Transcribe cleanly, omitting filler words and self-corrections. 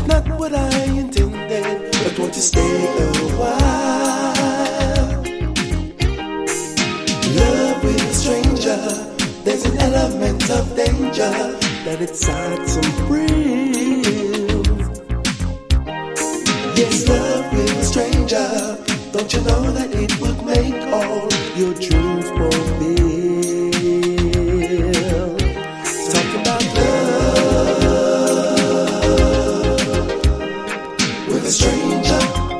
not what I intended, but won't you stay a while? Love with a stranger, there's an element of danger that excites some thrill. Yes, love with a stranger, don't you know that it would make all your dreams fulfill? Talking about love with a stranger.